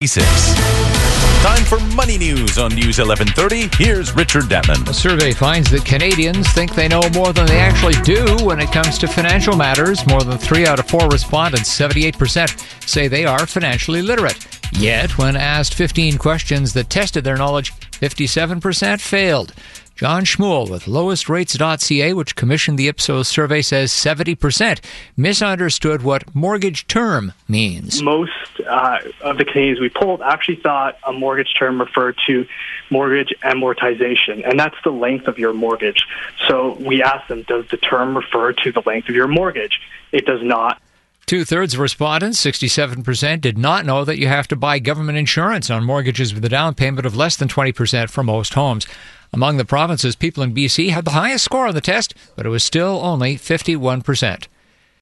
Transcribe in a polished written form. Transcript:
Time for Money News on News 1130. Here's Richard Detman. A survey finds that Canadians think they know more than they actually do when it comes to financial matters. More than 3 out of 4 respondents, 78%, say they are financially literate. Yet, when asked 15 questions that tested their knowledge, 57% failed. John Schmuel with lowestrates.ca, which commissioned the Ipsos survey, says 70% misunderstood what mortgage term means. Most of the Canadians we polled actually thought a mortgage term referred to mortgage amortization, and that's the length of your mortgage. So we asked them, does the term refer to the length of your mortgage? It does not. 2/3 of respondents, 67%, did not know that you have to buy government insurance on mortgages with a down payment of less than 20% for most homes. Among the provinces, people in BC had the highest score on the test, but it was still only 51%.